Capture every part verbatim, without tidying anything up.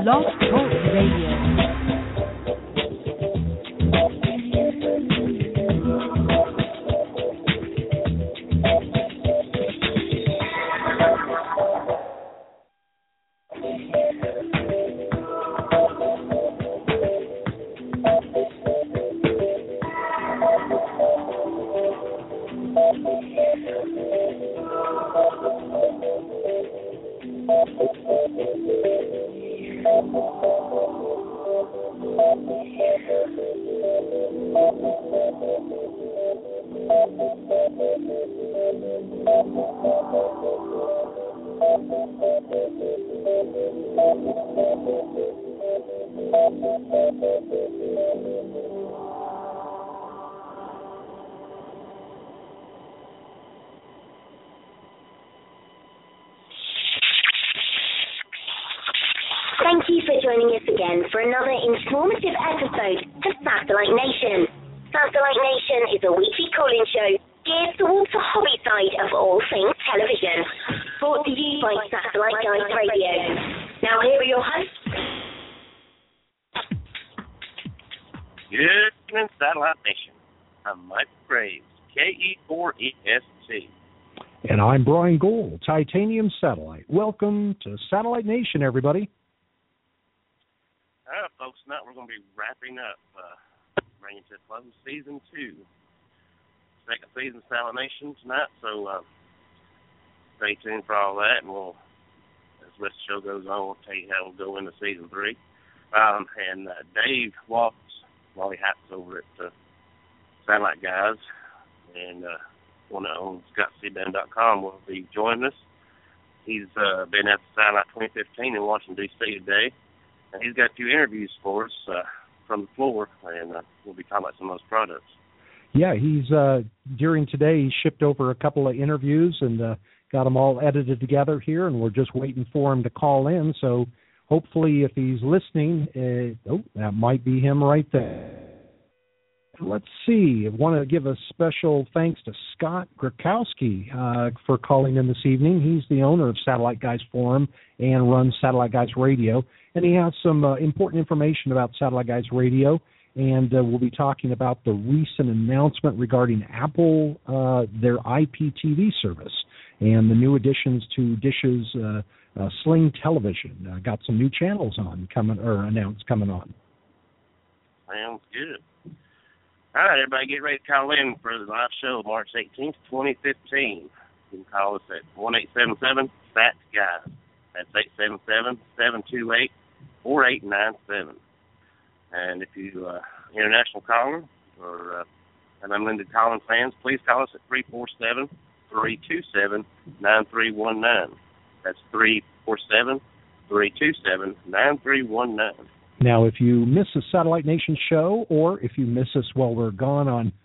Blog Talk Radio. Thank you for joining us again for another informative episode of Satellite Nation. Satellite Nation is a weekly call-in show geared towards the hobby side of all things television, brought to you by Satellite Guys Radio. Now here are your hosts. Good evening, Satellite Nation. I'm Mike Graves, K E four E S T. And I'm Brian Gould, Titanium Satellite. Welcome to Satellite Nation, everybody. All right, folks, now we're going to be wrapping up, uh, bringing to a close season two. Second season of Satellite Nation tonight, so uh, stay tuned for all that, and we'll, as the rest of the show goes on, we'll tell you how we'll go into season three. Um, and uh, Dave Waltz, Wally Hatts over at uh, Satellite Guys, and uh, one that owns Scott C B N dot com will be joining us. He's uh, been at the Satellite twenty fifteen in Washington, D C today. And he's got a few interviews for us uh, from the floor, and uh, we'll be talking about some of those products. Yeah, he's, uh, during today, he shipped over a couple of interviews and uh, got them all edited together here, and we're just waiting for him to call in. So hopefully if he's listening, uh, oh, that might be him right there. Let's see. I want to give a special thanks to Scott Grakowski uh, for calling in this evening. He's the owner of Satellite Guys Forum and runs Satellite Guys Radio. And he has some uh, important information about Satellite Guys Radio. And uh, we'll be talking about the recent announcement regarding Apple, uh, their I P T V service, and the new additions to Dish's uh, uh, Sling Television. Uh, got some new channels on coming or announced coming on. Sounds good. All right, everybody, get ready to call in for the live show March eighteenth, twenty fifteen. You can call us at one eight seven seven S A T G U Y S. That's eight seven seven, seven two eight, four eight nine seven. And if you uh, international caller or uh, an unlimited calling fans, please call us at three four seven, three two seven, nine three one nine. That's three four seven, three two seven, nine three one nine. Now, if you miss a Satellite Nation show, or if you miss us while we're gone on,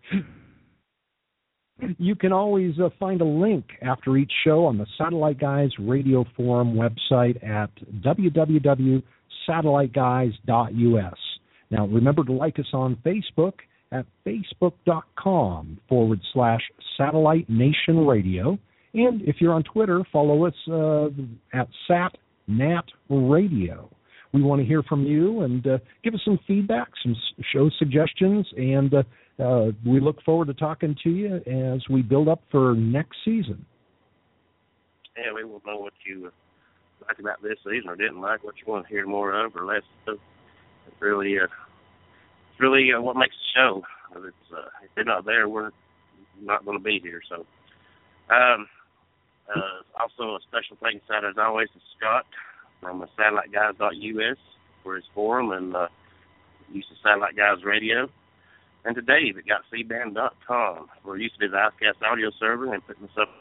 you can always uh, find a link after each show on the Satellite Guys Radio Forum website at w w w dot satellite guys dot u s. Now, remember to like us on Facebook at facebook.com forward slash Satellite Nation Radio. And if you're on Twitter, follow us uh, at SatNat Radio. We want to hear from you and uh, give us some feedback, some show suggestions, and uh, uh, we look forward to talking to you as we build up for next season. Yeah, we will know what you liked about this season or didn't like, what you want to hear more of or less of. It's really, uh, it's really uh, what makes the show. If, it's, uh, if they're not there, we're not going to be here. So, um, uh, also a special thanks out as always to Scott from uh, satellite guys dot u s for his forum and uh, use of Satellite Guys Radio. And to Dave at got c band dot com for use of his Icecast audio server and putting this up.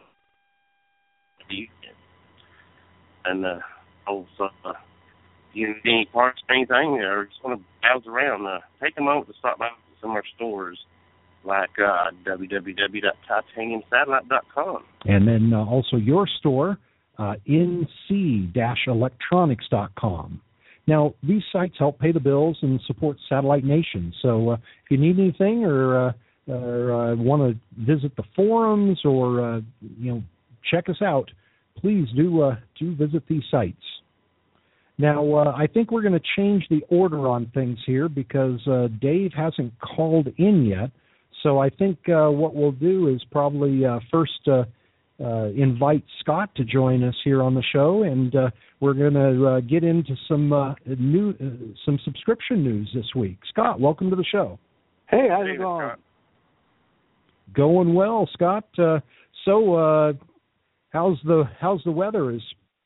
And uh, also, uh, if you need any parts or anything, or just want to browse around, uh, take a moment to stop by some of our stores like uh, w w w dot titanium satellite dot com. And then uh, also your store, uh, n c dash electronics dot com. Now, these sites help pay the bills and support Satellite Nation. So uh, if you need anything or, uh, or uh, want to visit the forums or uh, you know check us out, please do uh, do visit these sites. Now, uh, I think we're going to change the order on things here because uh, Dave hasn't called in yet. So I think uh, what we'll do is probably uh, first uh, uh, invite Scott to join us here on the show, and uh, we're going to uh, get into some uh, new, uh, some subscription news this week. Scott, welcome to the show. Hey, how's it going? Scott. Going well, Scott. Uh, so, uh, how's the how's the weather? Is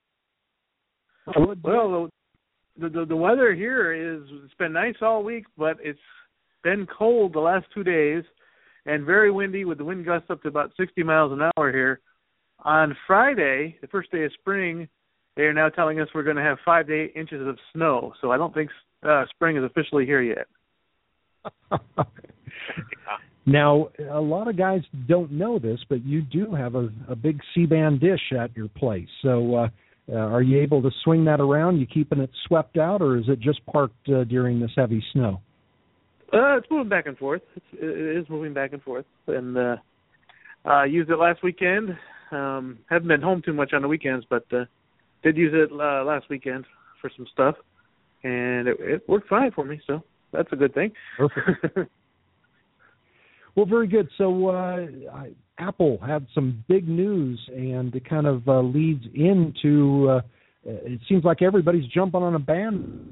Well, the, the the weather here is it's been nice all week, but it's been cold the last two days and very windy with the wind gusts up to about sixty miles an hour here. On Friday, the first day of spring, they are now telling us we're going to have five to eight inches of snow. So I don't think uh, spring is officially here yet. Now, a lot of guys don't know this, but you do have a, a big C-band dish at your place. So uh, uh, are you able to swing that around? You keeping it swept out, or is it just parked uh, during this heavy snow? Uh, it's moving back and forth. It's, it is moving back and forth. And uh, uh, used it last weekend. Um, haven't been home too much on the weekends, but uh, did use it uh, last weekend for some stuff. And it, it worked fine for me, so that's a good thing. Perfect. Well, very good. So uh, I, Apple had some big news, and it kind of uh, leads into, uh, it seems like everybody's jumping on a band.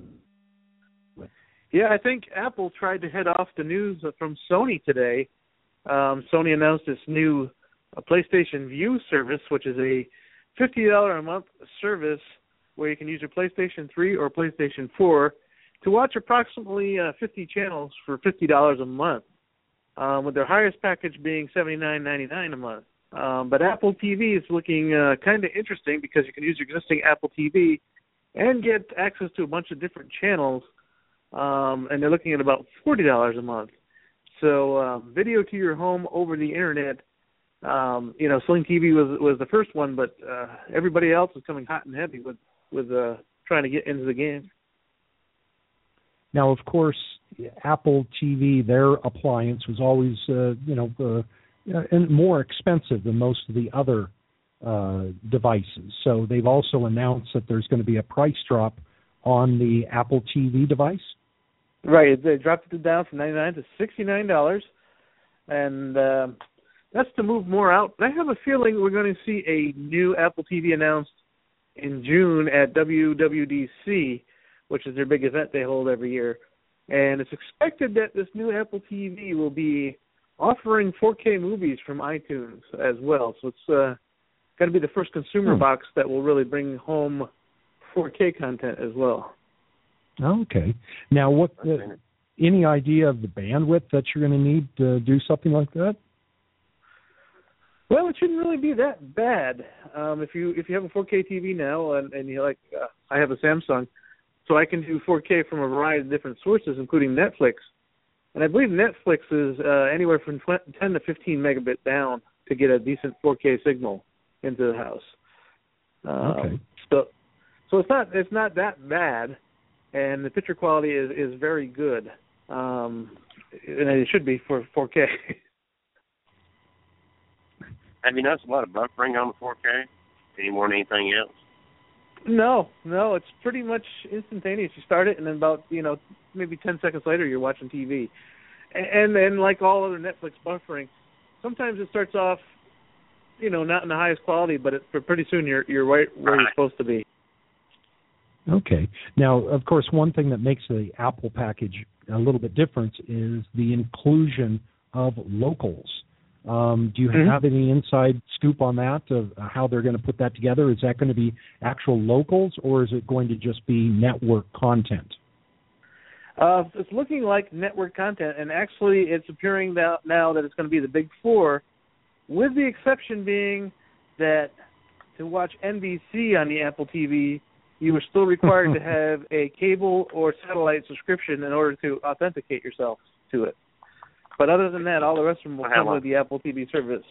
Yeah, I think Apple tried to head off the news from Sony today. Um, Sony announced this new uh, PlayStation Vue service, which is a fifty dollars a month service where you can use your PlayStation three or PlayStation four to watch approximately uh, fifty channels for fifty dollars a month. Um, with their highest package being seventy-nine ninety-nine a month. Um, but Apple T V is looking uh, kind of interesting because you can use your existing Apple T V and get access to a bunch of different channels, um, and they're looking at about forty dollars a month. So um, video to your home over the Internet, um, you know, Sling T V was was the first one, but uh, everybody else is coming hot and heavy with, with uh, trying to get into the game. Now, of course, Apple T V, their appliance was always, uh, you know, uh, and more expensive than most of the other uh, devices. So they've also announced that there's going to be a price drop on the Apple T V device. Right, they dropped it down from ninety-nine dollars to sixty-nine dollars, and uh, that's to move more out. But I have a feeling we're going to see a new Apple T V announced in June at W W D C, which is their big event they hold every year. And it's expected that this new Apple T V will be offering four K movies from iTunes as well. So it's uh, going to be the first consumer hmm. box that will really bring home four K content as well. Okay. Now, what? Uh, any idea of the bandwidth that you're going to need to do something like that? Well, it shouldn't really be that bad. Um, if you if you have a four K T V now, and, and you like, uh, I have a Samsung. So I can do four K from a variety of different sources, including Netflix. And I believe Netflix is uh, anywhere from ten to fifteen megabit down to get a decent four K signal into the house. Um, okay. So, so it's not it's not that bad, and the picture quality is, is very good, um, and it should be for four K. Have you noticed a lot of buffering on the four K? Any more than anything else? No, no, it's pretty much instantaneous. You start it, and then about, you know, maybe ten seconds later, you're watching T V. And then, like all other Netflix buffering, sometimes it starts off, you know, not in the highest quality, but it, for pretty soon you're you're right where you're supposed to be. Okay. Now, of course, one thing that makes the Apple package a little bit different is the inclusion of locals. Um, do you mm-hmm. have any inside scoop on that, of how they're going to put that together? Is that going to be actual locals, or is it going to just be network content? Uh, it's looking like network content, and actually it's appearing now, now that it's going to be the big four, with the exception being that to watch N B C on the Apple T V, you are still required to have a cable or satellite subscription in order to authenticate yourself to it. But other than that, all the rest of them will come with the Apple T V service.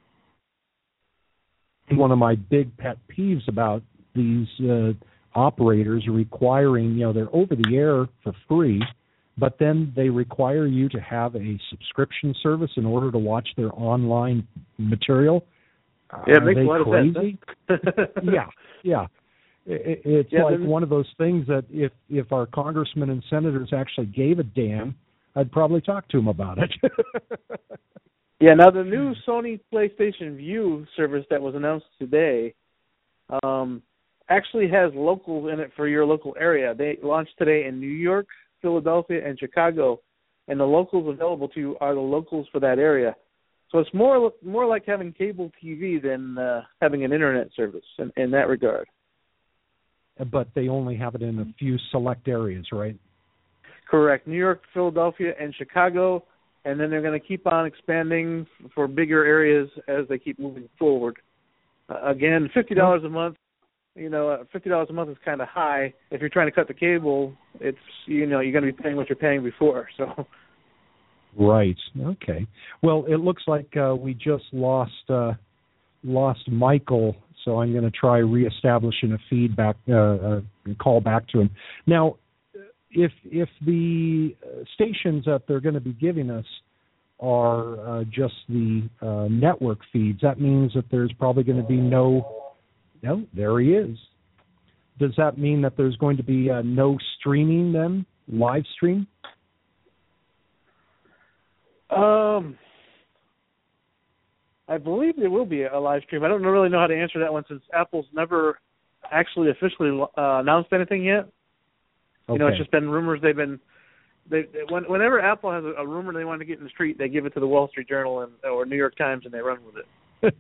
One of my big pet peeves about these uh, operators requiring, you know, they're over the air for free, but then they require you to have a subscription service in order to watch their online material. Yeah, it Are makes they a lot crazy? of sense. Huh? yeah, yeah. it, it's yeah, like then, one of those things that if if our congressmen and senators actually gave a damn, I'd probably talk to them about it. Yeah, now the new Sony PlayStation Vue service that was announced today um, actually has locals in it for your local area. They launched today in New York, Philadelphia, and Chicago, and the locals available to you are the locals for that area. So it's more more like having cable T V than uh, having an internet service in, in that regard. But they only have it in a few select areas, right? Correct. New York, Philadelphia, and Chicago. And then they're going to keep on expanding for bigger areas as they keep moving forward. Uh, again, fifty dollars a month, you know, uh, fifty dollars a month is kind of high. If you're trying to cut the cable, it's, you know, you're going to be paying what you're paying before. So. Right. Okay. Well, it looks like uh, we just lost uh, lost Michael, so I'm going to try reestablishing a feedback, uh, uh, call back to him. Now, If if the stations that they're going to be giving us are uh, just the uh, network feeds, that means that there's probably going to be no. No, there he is. Does that mean that there's going to be uh, no streaming then, live stream? Um, I believe there will be a live stream. I don't really know how to answer that one since Apple's never actually officially uh, announced anything yet. You know, Okay. it's just been rumors. They've been, they, they when, whenever Apple has a, a rumor they want to get in the street, they give it to the Wall Street Journal and or New York Times, and they run with it.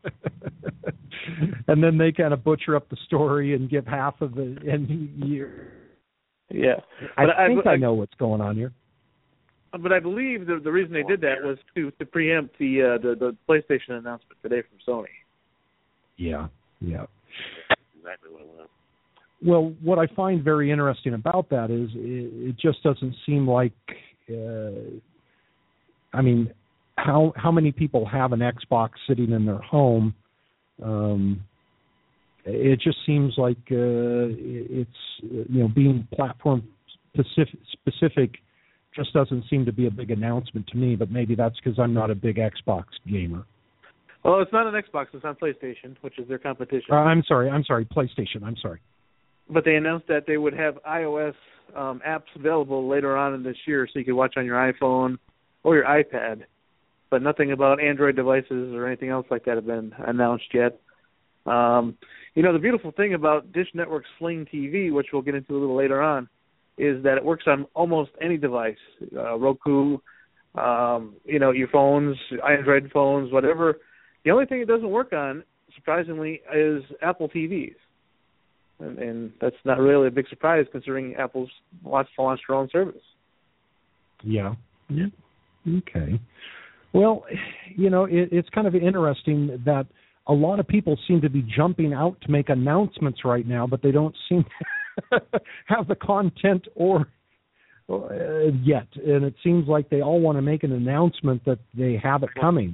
And then they kind of butcher up the story and give half of the and year. Yeah, I but think I, I, I know what's going on here. But I believe the the reason they did that was to to preempt the uh, the, the PlayStation announcement today from Sony. Yeah, yeah. Exactly what it was. Well, what I find very interesting about that is it, it just doesn't seem like, uh, I mean, how how many people have an Xbox sitting in their home? Um, it just seems like uh, it's, you know, being platform specific, specific just doesn't seem to be a big announcement to me, but maybe that's because I'm not a big Xbox gamer. Well, it's not an Xbox, it's on PlayStation, which is their competition. Uh, I'm sorry, I'm sorry, PlayStation, I'm sorry. But they announced that they would have iOS um, apps available later on in this year so you could watch on your iPhone or your iPad. But nothing about Android devices or anything else like that have been announced yet. Um, you know, the beautiful thing about Dish Network's Sling T V, which we'll get into a little later on, is that it works on almost any device, uh, Roku, um, you know, your phones, Android phones, whatever. The only thing it doesn't work on, surprisingly, is Apple T Vs. And, and that's not really a big surprise considering Apple's wants to launch their own service. Yeah. Yeah. Okay. Well, you know, it, it's kind of interesting that a lot of people seem to be jumping out to make announcements right now, but they don't seem to have the content or uh, yet. And it seems like they all want to make an announcement that they have it coming.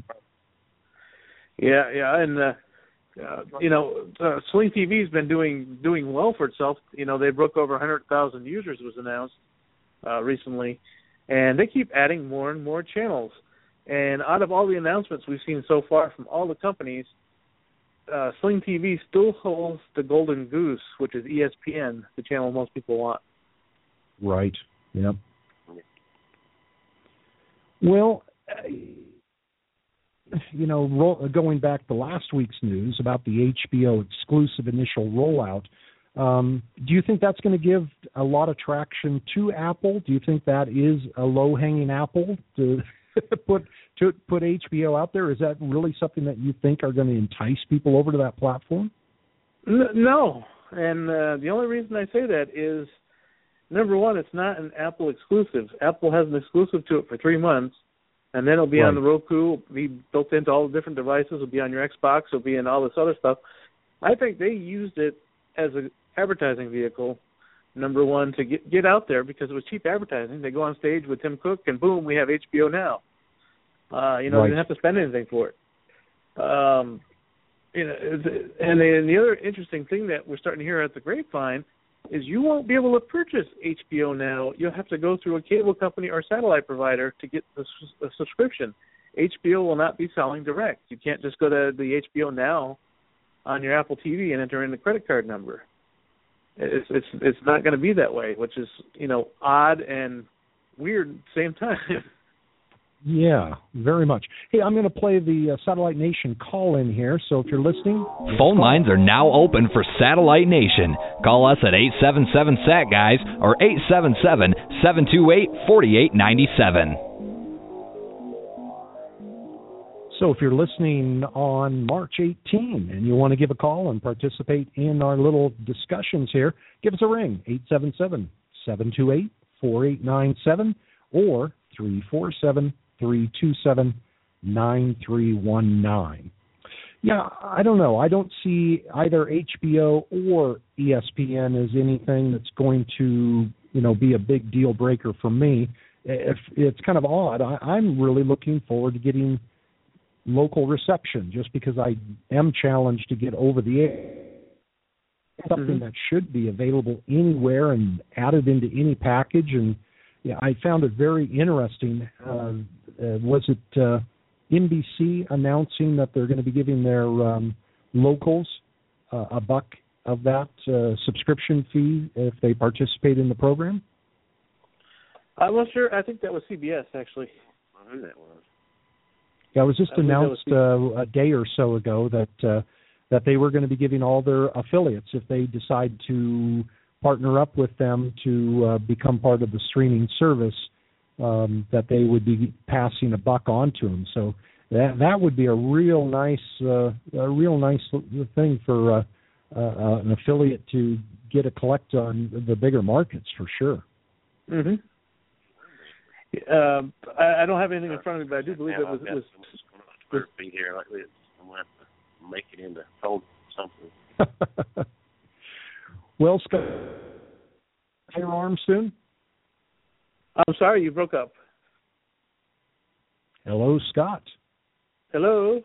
Yeah, yeah, and uh, uh, you know, uh, Sling T V's been doing doing well for itself. You know, they broke over one hundred thousand users, was announced uh, recently, and they keep adding more and more channels. And out of all the announcements we've seen so far from all the companies, uh, Sling T V still holds the golden goose, which is E S P N, the channel most people want. Right. Yep. Well, uh, you know, roll, going back to last week's news about the H B O exclusive initial rollout, um, do you think that's going to give a lot of traction to Apple? Do you think that is a low-hanging apple to put to put H B O out there? Is that really something that you think are going to entice people over to that platform? No, and uh, the only reason I say that is, number one, it's not an Apple exclusive. Apple has an exclusive to it for three months. And then it'll be right on the Roku, it'll be built into all the different devices, it'll be on your Xbox, it'll be in all this other stuff. I think they used it as an advertising vehicle, number one, to get get out there because it was cheap advertising. They go on stage with Tim Cook, and boom, we have H B O now. Uh, you know, right. They didn't have to spend anything for it. Um, you know, and the, and the other interesting thing that we're starting to hear at the grapevine is you won't be able to purchase H B O now. You'll have to go through a cable company or satellite provider to get the, the subscription. H B O will not be selling direct. You can't just go to the H B O Now on your Apple T V and enter in the credit card number. it's it's it's not going to be that way, which is, you know, odd and weird at the same time. Yeah, very much. Hey, I'm going to play the uh, Satellite Nation call-in here, so if you're listening... Phone lines are now open for Satellite Nation. Call us at eight seven seven S A T, guys, or eight seven seven, seven two eight, four eight nine seven. So if you're listening on March eighteenth and you want to give a call and participate in our little discussions here, give us a ring, eight seven seven, seven two eight, four eight nine seven or three four seven, three two seven, nine three one nine. Yeah, I don't know. I don't see either H B O or E S P N as anything that's going to, you know, be a big deal breaker for me. If it's kind of odd. I, I'm really looking forward to getting local reception, just because I am challenged to get over the air. Something mm-hmm. that should be available anywhere and added into any package. And yeah, I found it very interesting. Uh, uh, was it uh, N B C announcing that they're going to be giving their um, locals uh, a buck of that uh, subscription fee if they participate in the program? I'm not sure. I think that was C B S, actually. I knew that was. Yeah, it was just announced was uh, a day or so ago that uh, that they were going to be giving all their affiliates, if they decide to partner up with them to uh, become part of the streaming service, um, that they would be passing a buck on to them. So that that would be a real nice uh, a real nice thing for uh, uh, an affiliate to get a collect on the bigger markets, for sure. Mm-hmm. Um, I, I don't have anything in front of me, but I do believe it was. It was, was feet here like this. I'm gonna have to make it into fold something. Well, Scott, your arm soon? I'm sorry, you broke up. Hello, Scott. Hello.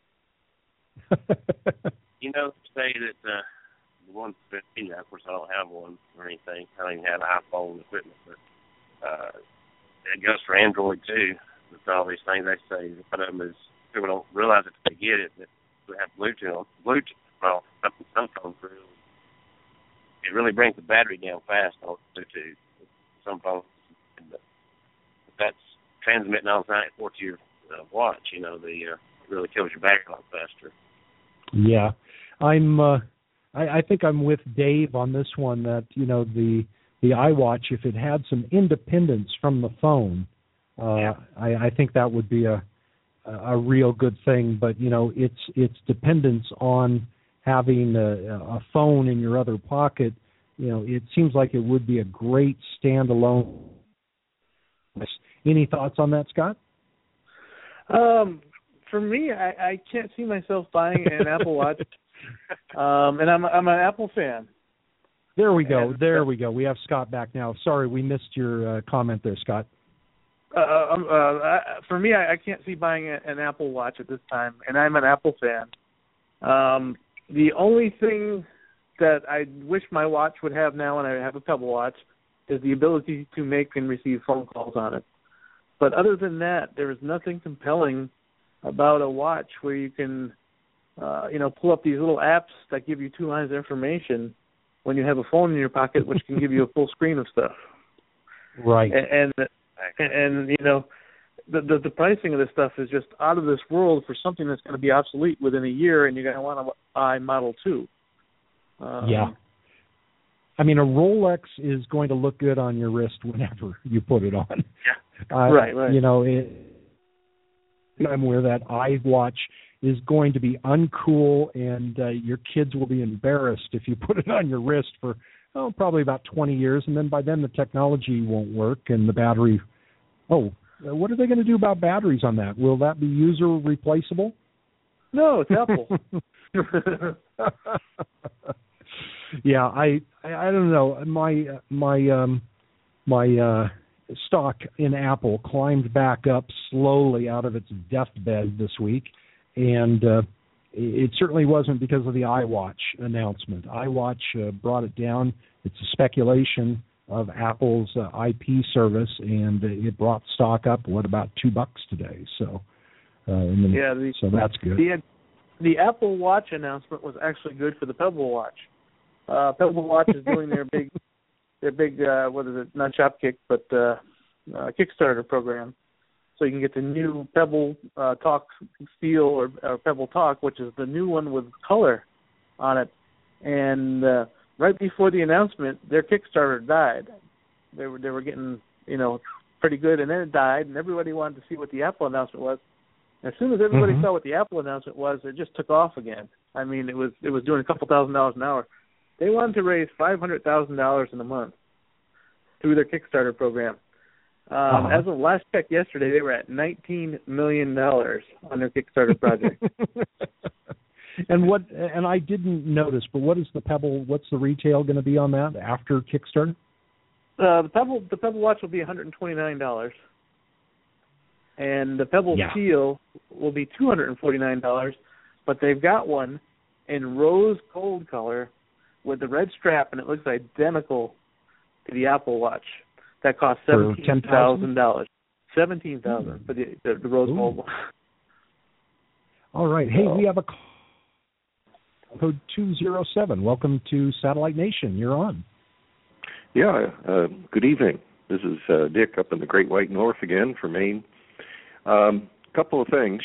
You know, to say that uh, the one fifteen, of course, I don't have one or anything. I don't even have iPhone equipment, but. Uh, It goes for Android too. With all these things they say, one of them is people don't realize it if they get it that we have Bluetooth on Bluetooth. Well, something some phones really it really brings the battery down fast on Bluetooth. Some phones, but that's transmitting all night for to your uh, watch. You know, the uh, it really kills your battery a lot faster. Yeah, I'm. Uh, I, I think I'm with Dave on this one. That you know the. The iWatch, if it had some independence from the phone, uh, yeah. I, I think that would be a a real good thing. But you know, its its dependence on having a, a phone in your other pocket, you know, it seems like it would be a great standalone. Any thoughts on that, Scott? Um, for me, I, I can't see myself buying an Apple Watch, um, and I'm I'm an Apple fan. There we go. There we go. We have Scott back now. Sorry, we missed your uh, comment there, Scott. Uh, um, uh, I, for me, I, I can't see buying a, an Apple Watch at this time, and I'm an Apple fan. Um, the only thing that I wish my watch would have now, and I have a Pebble Watch, is the ability to make and receive phone calls on it. But other than that, there is nothing compelling about a watch where you can, uh, you know, pull up these little apps that give you two lines of information when you have a phone in your pocket, which can give you a full screen of stuff. Right. And and, and, and you know, the, the the pricing of this stuff is just out of this world for something that's going to be obsolete within a year, and you're going to want to buy Model two. Um, yeah. I mean, a Rolex is going to look good on your wrist whenever you put it on. Yeah. Uh, right, right. You know, it, I'm where that iWatch is going to be uncool, and uh, your kids will be embarrassed if you put it on your wrist for, oh, probably about twenty years, and then by then the technology won't work, and the battery, oh, what are they going to do about batteries on that? Will that be user replaceable? No, it's Apple. yeah, I, I I don't know. My my um my uh, stock in Apple climbed back up slowly out of its deathbed this week. And uh, it certainly wasn't because of the iWatch announcement. iWatch uh, brought it down. It's a speculation of Apple's uh, I P service, and uh, it brought stock up, what, about two bucks today. So, uh, and then, yeah, the, so that's good. The, the Apple Watch announcement was actually good for the Pebble Watch. uh, Pebble Watch is doing their big, their big, uh, what is it? Not Shopkick, but uh, uh, Kickstarter program. So you can get the new Pebble uh, Talk Steel or, or Pebble Talk, which is the new one with color on it. And uh, right before the announcement, their Kickstarter died. They were they were getting, you know, pretty good, and then it died, and everybody wanted to see what the Apple announcement was. As soon as everybody mm-hmm. saw what the Apple announcement was, it just took off again. I mean, it was it was doing a couple thousand dollars an hour. They wanted to raise five hundred thousand dollars in a month through their Kickstarter program. Um, uh-huh. As of last check yesterday, they were at nineteen million dollars on their Kickstarter project. And what? And I didn't notice, but what is the Pebble? What's the retail going to be on that after Kickstarter? Uh, the Pebble the Pebble Watch will be one hundred twenty-nine dollars, and the Pebble yeah. Steel will be two hundred forty-nine dollars. But they've got one in rose gold color with the red strap, and it looks identical to the Apple Watch. That costs seventeen thousand dollars. Seventeen thousand dollars for the, the, the rose Ooh. gold one. All right. Hey, we have a code two zero seven. Welcome to Satellite Nation. You're on. Yeah, uh, good evening. This is uh, Dick up in the Great White North again from Maine. A um, couple of things.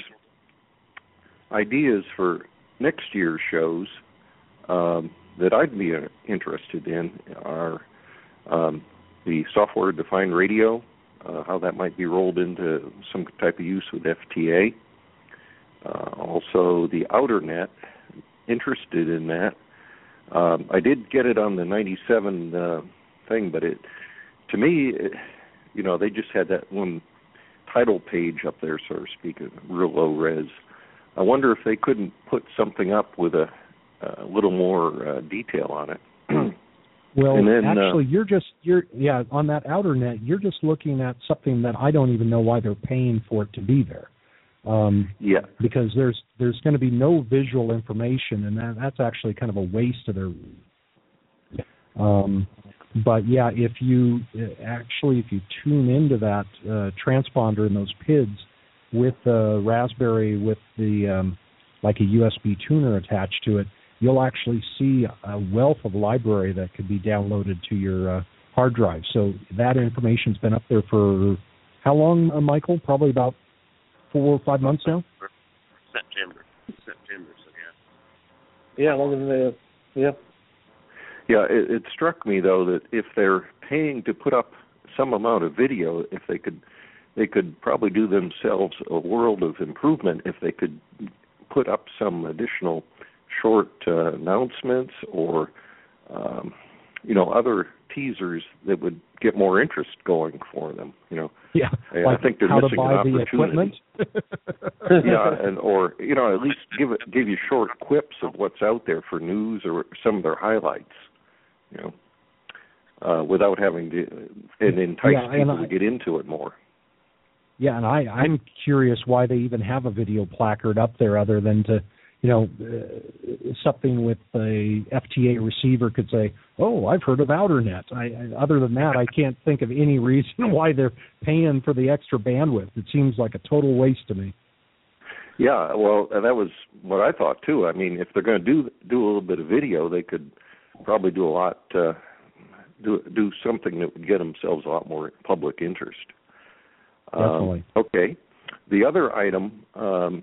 Ideas for next year's shows um, that I'd be uh, interested in are um, the software-defined radio, uh, how that might be rolled into some type of use with F T A. Uh, also, the outer net, interested in that. Um, I did get it on the ninety-seven uh, thing, but it, to me, it, you know, they just had that one title page up there, so to speak, real low res. I wonder if they couldn't put something up with a, a little more uh, detail on it. Well, then, actually, uh, you're just you're yeah on that outer net. You're just looking at something that I don't even know why they're paying for it to be there. Um, yeah, because there's there's going to be no visual information, and that, that's actually kind of a waste of their. Um, but yeah, if you actually if you tune into that uh, transponder and those P I Ds with the Raspberry with the um, like a U S B tuner attached to it, you'll actually see a wealth of library that could be downloaded to your uh, hard drive. So that information's been up there for how long, uh, Michael? Probably about four or five months now? September. September, so yeah. Yeah, longer than the, yeah. Yeah, it, it struck me, though, that if they're paying to put up some amount of video, if they could, they could probably do themselves a world of improvement if they could put up some additional short uh, announcements or, um, you know, other teasers that would get more interest going for them. You know, yeah, I, like I think they're how missing to buy an the opportunity. equipment. yeah, and or you know, at least give it give you short quips of what's out there for news or some of their highlights. You know, uh, without having to and entice yeah, people and I, to get into it more. Yeah, and I, I'm curious why they even have a video placard up there other than to, you know, uh, something with a F T A receiver could say, oh, I've heard of OuterNet. I, I, other than that, I can't think of any reason why they're paying for the extra bandwidth. It seems like a total waste to me. Yeah, well, that was what I thought, too. I mean, if they're going to do do a little bit of video, they could probably do a lot, uh, do do something that would get themselves a lot more public interest. Definitely. Um, okay. The other item um,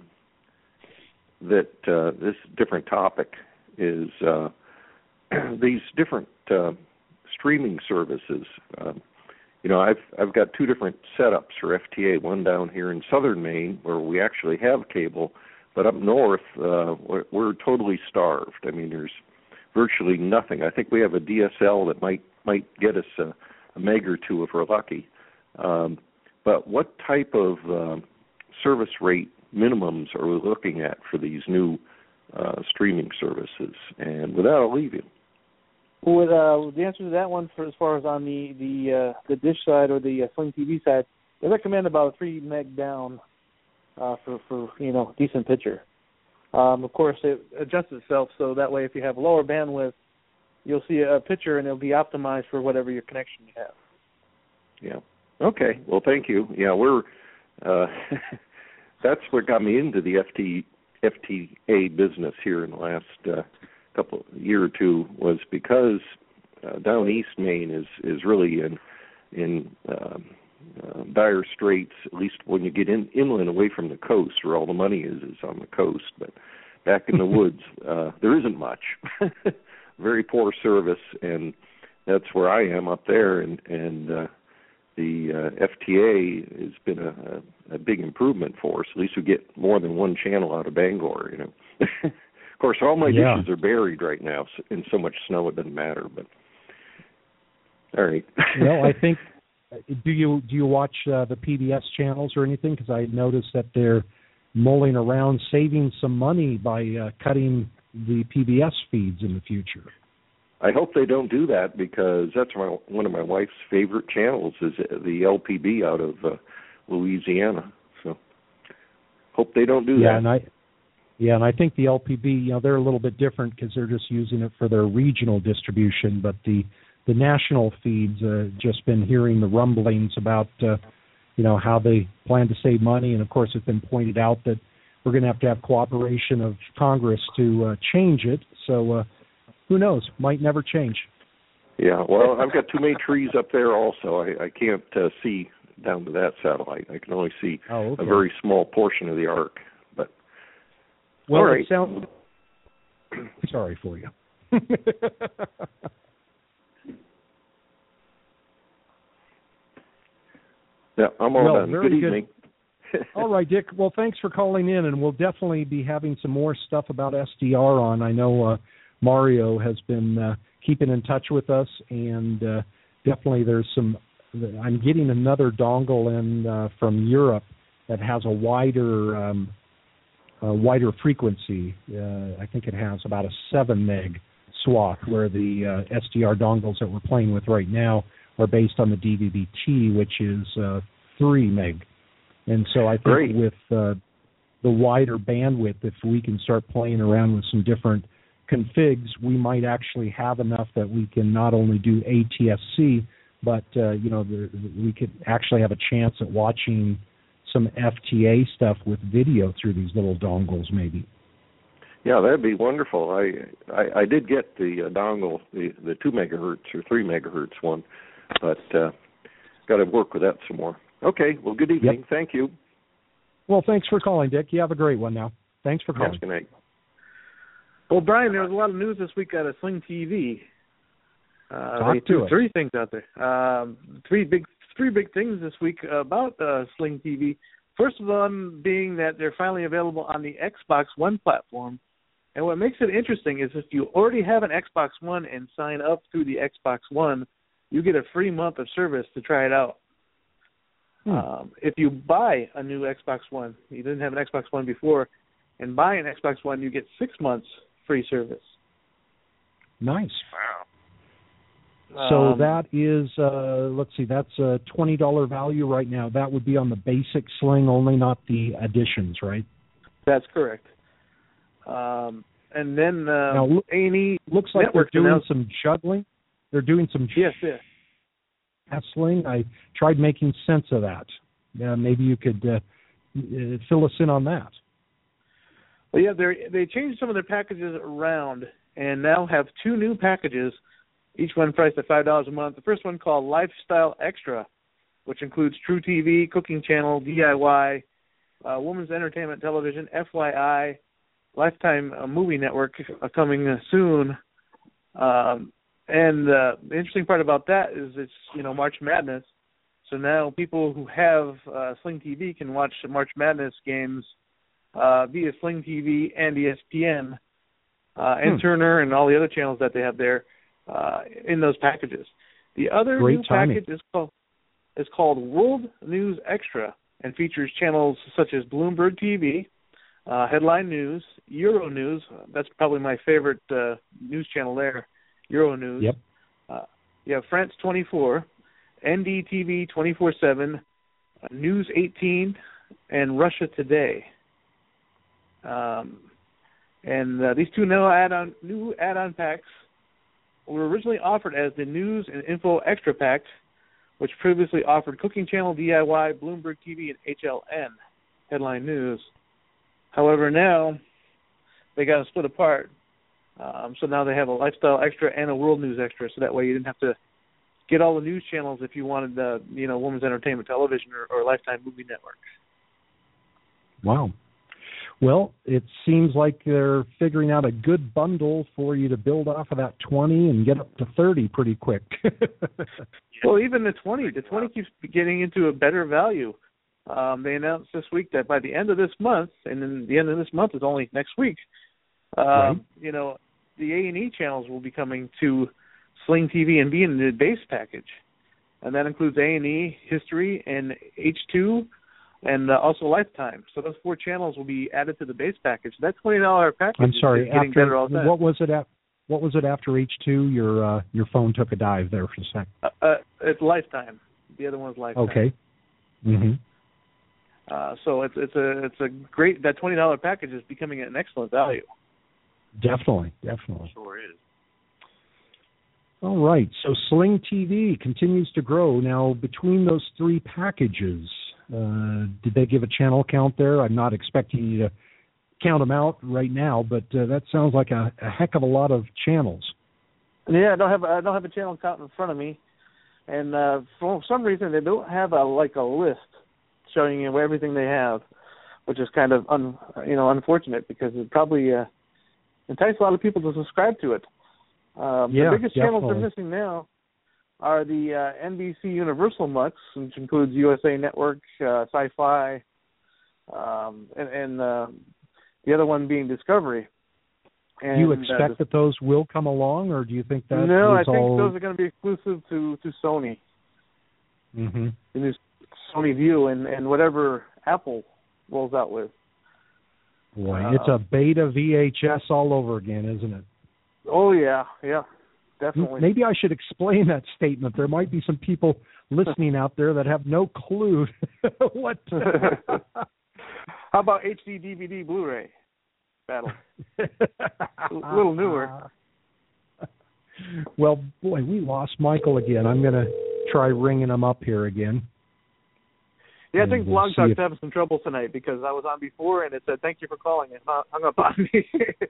that uh, this different topic is uh, these different uh, streaming services. Um, you know, I've I've got two different setups for F T A. One down here in southern Maine where we actually have cable, but up north uh, we're, we're totally starved. I mean, there's virtually nothing. I think we have a D S L that might might get us a, a meg or two if we're lucky. Um, But what type of uh, service rate minimums are we looking at for these new uh, streaming services? And with that, I'll leave you. Well, with, uh, the answer to that one, for as far as on the the uh, the dish side or the uh, Sling T V side, they recommend about a three meg down uh, for for you know decent picture. Um, of course, it adjusts itself so that way, if you have lower bandwidth, you'll see a picture and it'll be optimized for whatever your connection you have. Yeah. Okay. Well, thank you. Yeah, we're uh, that's what got me into the F T, F T A business here in the last uh, couple year or two was because uh, down east Maine is is really in in um, uh, dire straits. At least when you get in inland, away from the coast, where all the money is is on the coast. But back in the woods, uh, there isn't much. Very poor service, and that's where I am up there. And and uh, the uh, F T A has been a, a, a big improvement for us. At least we get more than one channel out of Bangor. You know, of course, all my yeah. dishes are buried right now in so much snow it doesn't matter. But all right. Well, I think. Do you do you watch uh, the P B S channels or anything? Because I noticed that they're mulling around saving some money by uh, cutting the P B S feeds in the future. I hope they don't do that, because that's my, one of my wife's favorite channels is the L P B out of uh, Louisiana. So hope they don't do yeah, that. And I, yeah, and I think the L P B, you know, they're a little bit different because they're just using it for their regional distribution, but the the national feeds, uh, just been hearing the rumblings about, uh, you know, how they plan to save money, and of course it's been pointed out that we're going to have to have cooperation of Congress to uh, change it. So uh, who knows? Might never change. Yeah, well, I've got too many trees up there also. I, I can't uh, see down to that satellite. I can only see oh, okay. a very small portion of the arc. But well, all right. It sounds... Sorry for you. Yeah, I'm all well, done. Very good good evening. All right, Dick. Well, thanks for calling in, and we'll definitely be having some more stuff about S D R on. I know uh, Mario has been uh, keeping in touch with us, and uh, definitely there's some. I'm getting another dongle in uh, from Europe that has a wider, um, a wider frequency. Uh, I think it has about a seven meg swath, where the uh, S D R dongles that we're playing with right now are based on the D V B T, which is uh, three meg. And so I think Great. with uh, the wider bandwidth, if we can start playing around with some different configs, we might actually have enough that we can not only do A T S C, but uh, you know, the, we could actually have a chance at watching some F T A stuff with video through these little dongles, maybe. Yeah, that'd be wonderful. I I, I did get the uh, dongle, the, the two megahertz or three megahertz one, but uh, got to work with that some more. Okay, well, good evening. Yep. Thank you. Well, thanks for calling, Dick. You have a great one now. Thanks for calling. Yes, good night. Well, Brian, there was a lot of news this week out of Sling T V. Uh, Talk they to threw us. three things out there. Um, three big, three big things this week about uh, Sling T V. First of them being that they're finally available on the Xbox One platform. And what makes it interesting is if you already have an Xbox One and sign up through the Xbox One, you get a free month of service to try it out. Hmm. Um, if you buy a new Xbox One, you didn't have an Xbox One before, and buy an Xbox One, you get six months free service. Nice. Wow. So Um, that is, uh, let's see, that's a twenty dollars value right now. That would be on the basic Sling only, not the additions, right? That's correct. Um, and then uh, now, look, A and E looks like Network they're doing announced- some juggling. They're doing some Yes, yes. Sling. I tried making sense of that. Uh, maybe you could uh, uh, fill us in on that. Well, yeah, they they changed some of their packages around and now have two new packages, each one priced at five dollars a month. The first one called Lifestyle Extra, which includes True T V, Cooking Channel, D I Y, uh, Women's Entertainment Television, F Y I, Lifetime uh, Movie Network uh, coming uh, soon. Um, and uh, the interesting part about that is it's, you know, March Madness. So now people who have uh, Sling T V can watch March Madness games uh, via Sling T V and E S P N uh, and hmm. Turner and all the other channels that they have there uh, in those packages. The other Great new timing. package is called is called World News Extra and features channels such as Bloomberg T V, uh, Headline News, Euro News. That's probably my favorite uh, news channel there, Euro News. Yep. Uh, you have France twenty-four, N D T V twenty-four seven, uh, News eighteen, and Russia Today. Um, and uh, these two new add-on new add-on packs were originally offered as the News and Info Extra Pack, which previously offered Cooking Channel, D I Y, Bloomberg T V, and H L N, Headline News. However, now they got to split apart. Um, so now they have a Lifestyle Extra and a World News Extra, so that way you didn't have to get all the news channels if you wanted, uh, you know, Women's Entertainment Television or, or Lifetime Movie Network. Wow. Well, it seems like they're figuring out a good bundle for you to build off of that twenty and get up to thirty pretty quick. Well, even the twenty, the twenty keeps getting into a better value. Um, they announced this week that by the end of this month, and then the end of this month is only next week, uh, right. you know, the A and E channels will be coming to Sling T V and be in the base package. And that includes A and E, History, and H two, and uh, also Lifetime. So those four channels will be added to the base package. That twenty dollars package I'm sorry, is getting after, better all the time. What was it at? What was it after H two? Your uh, your phone took a dive there for a second. Uh, uh, it's Lifetime. The other one's Lifetime. Okay. Mhm. Uh, so it's it's a it's a great that twenty dollars package is becoming an excellent value. Definitely, definitely. Sure is. All right. So Sling T V continues to grow. Now, between those three packages, uh, did they give a channel count there? I'm not expecting you to count them out right now, but uh, that sounds like a, a heck of a lot of channels. Yeah, I don't have I don't have a channel count in front of me, and uh, for some reason they don't have a like a list showing you everything they have, which is kind of un, you know unfortunate because it probably uh, entices a lot of people to subscribe to it. Um, yeah, the biggest definitely. channels they're missing now are the uh, N B C Universal Mux, which includes U S A Network, uh, Sci-Fi, um, and, and uh, the other one being Discovery. And, do you expect uh, that those will come along, or do you think that no? I is think all... those are going to be exclusive to, to Sony. Mm-hmm. The new Sony View and, and whatever Apple rolls out with. Boy, uh, it's a beta V H S all over again, isn't it? Oh, yeah, yeah, definitely. Maybe I should explain that statement. There might be some people listening out there that have no clue what... How about H D D V D Blu-ray battle? A little newer. Well, boy, we lost Michael again. I'm going to try ringing him up here again. Yeah, I think we'll Blog Talk's if... having some trouble tonight because I was on before and it said, thank you for calling. It hung up on me.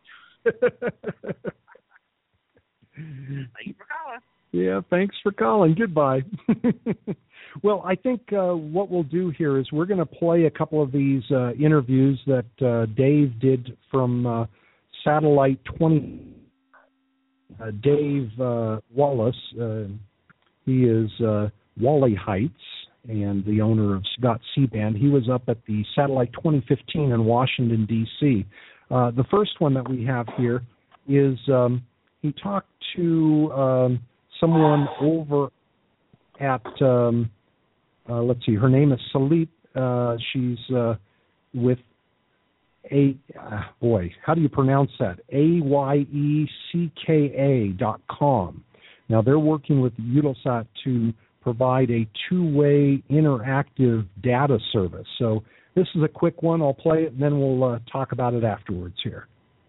Thank you for calling. Yeah, thanks for calling. Goodbye. Well, I think uh, what we'll do here is we're going to play a couple of these uh, interviews that uh, Dave did from uh, Satellite twenty. Uh, Dave uh, Wallace, uh, he is uh, Wally Heights and the owner of Scott C-Band. He was up at the Satellite twenty fifteen in Washington, D C Uh, the first one that we have here is um, he talked to um, someone over at, um, uh, let's see, her name is Salit. Uh, she's uh, with a, uh, boy, how do you pronounce that? A Y E C K A dot com. Now, they're working with Eutelsat to provide a two-way interactive data service. So this is a quick one. I'll play it, and then we'll uh, talk about it afterwards here.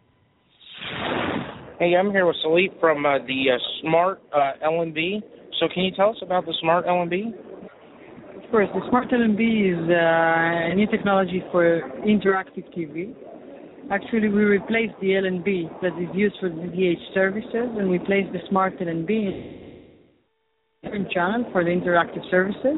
Hey, I'm here with Salit from uh, the uh, Smart uh, L N B. So can you tell us about the Smart L N B? Of course, the Smart L N B is uh, a new technology for interactive T V. Actually, we replaced the L N B that is used for D T H services, and we placed the Smart L N B in a different channel for the interactive services.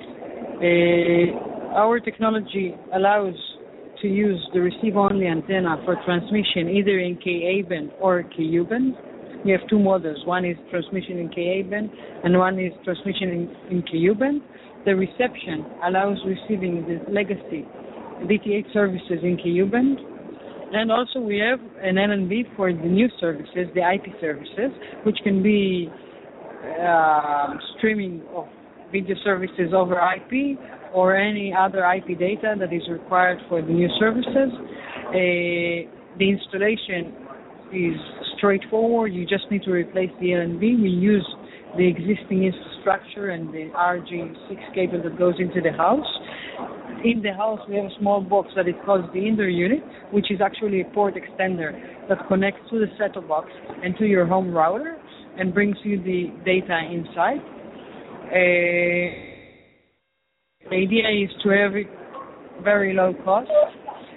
Uh, our technology allows to use the receive-only antenna for transmission either in Ka band or Ku band. We have two models. One is transmission in Ka band, and one is transmission in, in Ku band. The reception allows receiving the legacy D T H services in Ku band. And also we have an L N B for the new services, the I P services, which can be uh, streaming of video services over I P or any other I P data that is required for the new services. Uh, the installation is straightforward. You just need to replace the L N B. We use the existing infrastructure and the R G six cable that goes into the house. In the house, we have a small box that is called the indoor unit, which is actually a port extender that connects to the set-top box and to your home router and brings you the data inside. Uh, the idea is to have it very low cost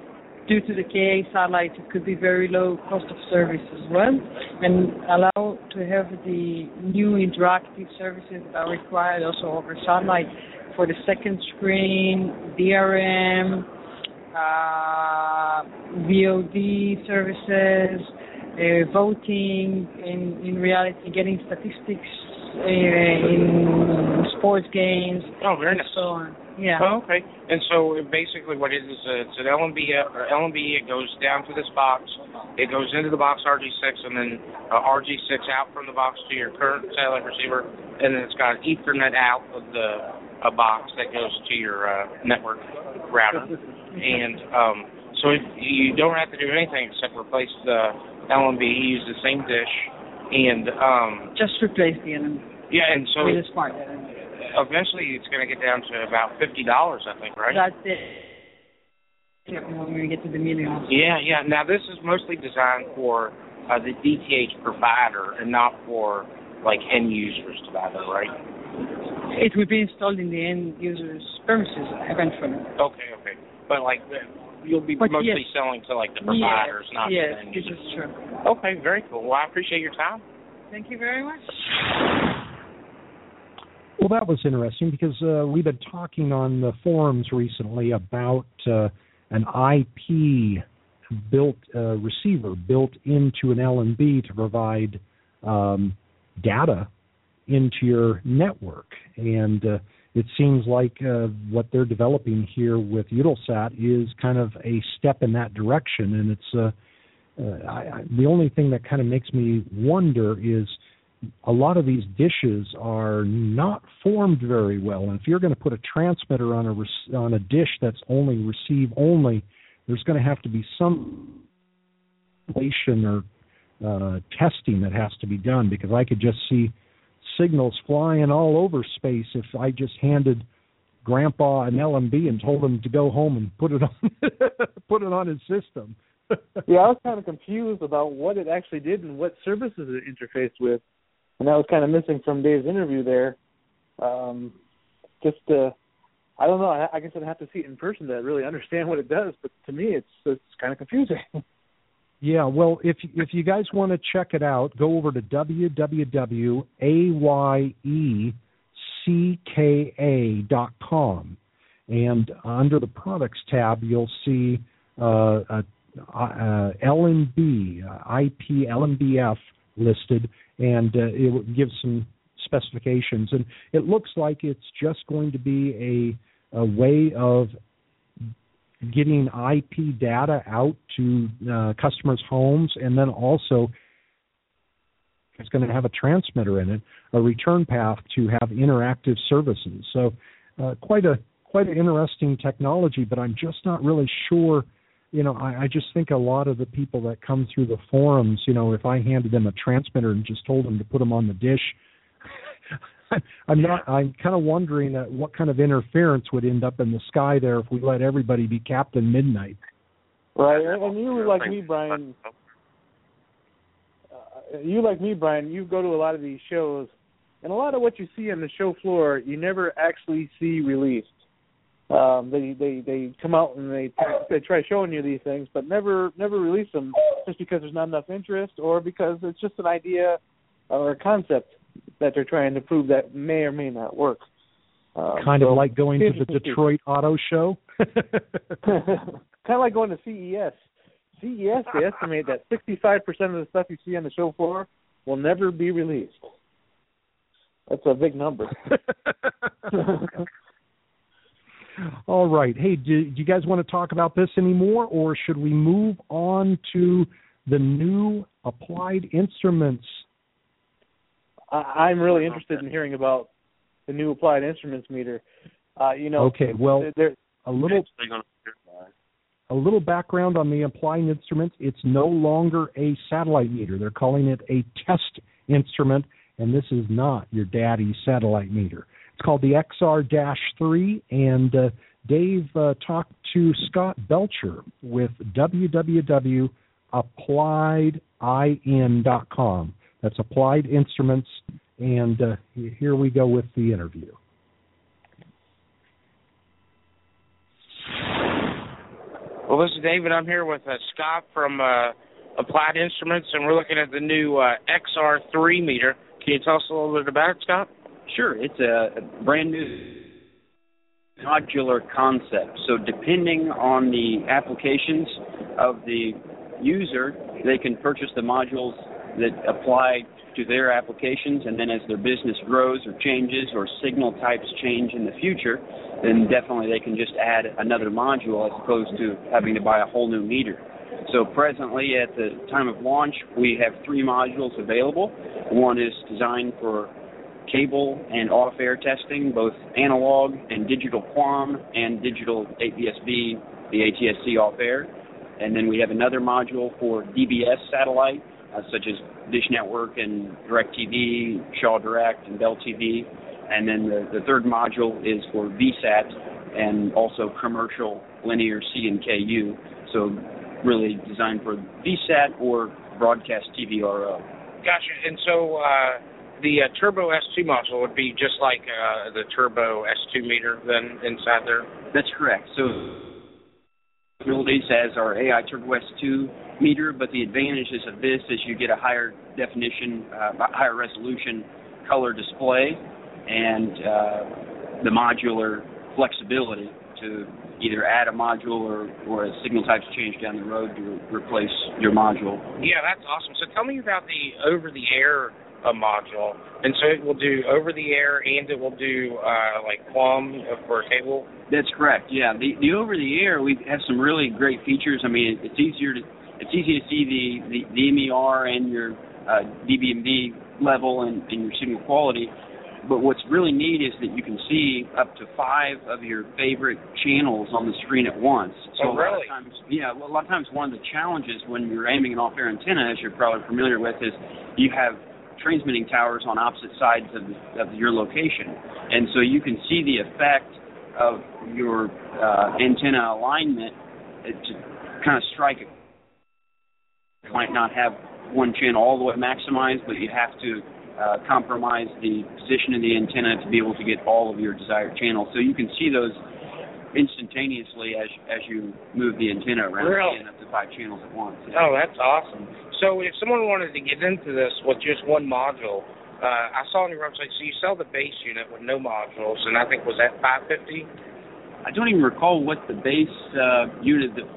due to the K A satellite, it could be very low cost of service as well, and allow to have the new interactive services that are required also over satellite for the second screen, D R M, uh, V O D services, uh, voting, in, in reality getting statistics uh, in sports games, oh, very and nice. so on. Yeah. Oh, okay. And so basically what it is, uh, it's an L M B, or L M B, it goes down to this box, it goes into the box R G six, and then uh, R G six out from the box to your current satellite receiver, and then it's got Ethernet out of the a box that goes to your uh, network router. And um, so it, you don't have to do anything except replace the L M B, use the same dish, and... Um, Just replace the L M B. Yeah, and so... With a smart L M B. Eventually, it's going to get down to about fifty dollars, I think, right? That's it. Yeah, when we get to the millions. Yeah, yeah. Now, this is mostly designed for uh, the D T H provider and not for, like, end users to buy them, right? It will be installed in the end user's premises eventually. Okay, okay. But, like, you'll be but mostly yes. selling to, like, the providers, yes, not yes, the end users. Yes, this is true. Okay, very cool. Well, I appreciate your time. Thank you very much. Well, that was interesting because uh, we've been talking on the forums recently about uh, an I P built uh, receiver built into an L M B to provide um, data into your network. And uh, it seems like uh, what they're developing here with Eutelsat is kind of a step in that direction. And it's uh, uh, I, I, the only thing that kind of makes me wonder is a lot of these dishes are not formed very well, and if you're going to put a transmitter on a on a dish that's only receive only, there's going to have to be some relation or uh, testing that has to be done, because I could just see signals flying all over space if I just handed Grandpa an L M B and told him to go home and put it on put it on his system. Yeah, I was kind of confused about what it actually did and what services it interfaced with. And that was kind of missing from Dave's interview there. Um, just, uh, I don't know. I, I guess I'd have to see it in person to really understand what it does. But to me, it's it's kind of confusing. Yeah, well, if if you guys want to check it out, go over to w w w dot a y e c k a dot com, and under the products tab, you'll see uh, a, a L M B, I P L M B F listed, and uh, it gives some specifications. And it looks like it's just going to be a, a way of getting I P data out to uh, customers' homes, and then also it's going to have a transmitter in it, a return path to have interactive services. So uh, quite a quite an interesting technology, but I'm just not really sure. You know, I, I just think a lot of the people that come through the forums, you know, if I handed them a transmitter and just told them to put them on the dish, I'm not. I'm kind of wondering uh, what kind of interference would end up in the sky there if we let everybody be Captain Midnight. Right, and you like me, Brian. Uh, you like me, Brian. You go to a lot of these shows, and a lot of what you see on the show floor, you never actually see released. Um, they, they they come out and they they try showing you these things, but never never release them, just because there's not enough interest, or because it's just an idea or a concept that they're trying to prove that may or may not work. Um, kind so of like going to the Detroit Auto Show. Kind of like going to C E S. C E S, they estimate that sixty-five percent of the stuff you see on the show floor will never be released. That's a big number. All right. Hey, do, do you guys want to talk about this anymore, or should we move on to the new Applied Instruments? I, I'm really interested in hearing about the new Applied Instruments meter. Uh, you know, okay. Well, there, a little a little background on the Applied Instruments. It's no longer a satellite meter. They're calling it a test instrument, and this is not your daddy's satellite meter. It's called the X R three, and uh, Dave uh, talked to Scott Belcher with w w w dot applied in dot com. That's Applied Instruments, and uh, here we go with the Well, this is David. I'm here with uh, Scott from uh, Applied Instruments, and we're looking at the new uh, X R three meter. Can you tell us a little bit about it, Scott? Sure. It's a, a brand new modular concept. So depending on the applications of the user, they can purchase the modules that apply to their applications, and then as their business grows or changes or signal types change in the future, then definitely they can just add another module as opposed to having to buy a whole new meter. So presently at the time of launch, we have three modules available. One is designed for cable and off-air testing, both analog and digital QAM and digital A P S B, the A T S C off-air. And then we have another module for D B S satellite, uh, such as Dish Network and DirecTV, Shaw Direct, and Bell T V. And then the, the third module is for V SAT and also commercial linear C and K U. So really designed for V SAT or broadcast T V R O. Gotcha. And so uh, the uh, Turbo S two module would be just like uh, the Turbo S two meter then inside there? That's correct. So as our A I Turbo S two meter, but the advantages of this is you get a higher definition, uh, higher resolution color display, and uh, the modular flexibility to either add a module or, or as signal types change down the road to re- replace your module. Yeah, that's awesome. So tell me about the over-the-air uh, module. And so it will do over-the-air and it will do uh, like QAM for cable? That's correct, yeah. The, the over-the-air, we have some really great features. I mean, it's easier to it's easy to see the, the, the M E R and your uh, D B M D level and, and your signal quality. But what's really neat is that you can see up to five of your favorite channels on the screen at once. So oh, really? A lot of times, yeah, well, a lot of times one of the challenges when you're aiming an off-air antenna, as you're probably familiar with, is you have transmitting towers on opposite sides of, the, of your location. And so you can see the effect of your uh, antenna alignment to kind of strike it. You might not have one channel all the way maximized, but you have to Uh, compromise the position of the antenna to be able to get all of your desired channels. So you can see those instantaneously as as you move the antenna around really? and up to five channels at once. Yeah. Oh, that's awesome. So if someone wanted to get into this with just one module, uh, I saw on your website, so you sell the base unit with no modules, and I think was that five fifty? I don't even recall what the base uh, unit that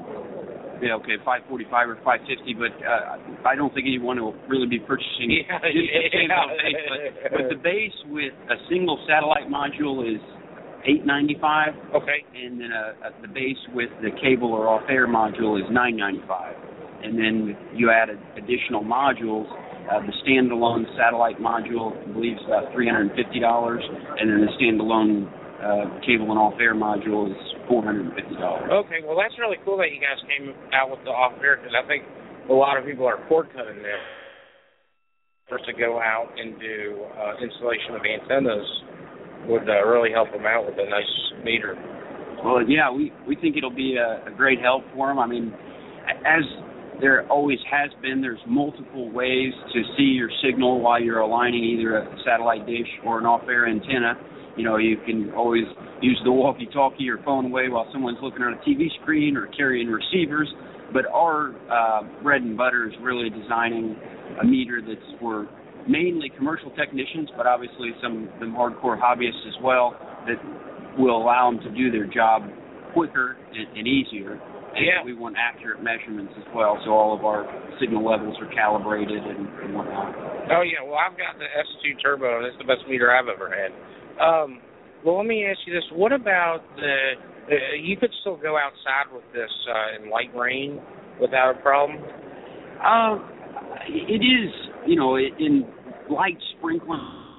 Yeah, okay, five forty-five or five fifty, but uh, I don't think anyone will really be purchasing yeah, just yeah, the same yeah. base. But, but the base with a single satellite module is eight ninety-five. Okay. And then a, a, the base with the cable or off-air module is nine ninety-five. And then you add a, additional modules. Uh, the standalone satellite module, I believe, is about three hundred fifty dollars, and then the standalone uh, cable and off-air module is four hundred fifty dollars. Okay, well, that's really cool that you guys came out with the off-air, because I think a lot of people are cord cutting there. First to go out and do uh, installation of antennas would uh, really help them out with a nice meter. Well, yeah, we, we think it'll be a, a great help for them. I mean, as there always has been, there's multiple ways to see your signal while you're aligning either a satellite dish or an off-air antenna. You know, you can always use the walkie-talkie or phone away while someone's looking at a T V screen or carrying receivers. But our uh, bread and butter is really designing a meter that's for mainly commercial technicians, but obviously some, some hardcore hobbyists as well, that will allow them to do their job quicker and, and easier. And yeah. we want accurate measurements as well, so all of our signal levels are calibrated and, and whatnot. Oh, yeah. Well, I've got the S two Turbo, and it's the best meter I've ever had. Um, well, let me ask you this. What about the, uh, you could still go outside with this uh, in light rain without a problem? Uh, it is, you know, in light sprinkling,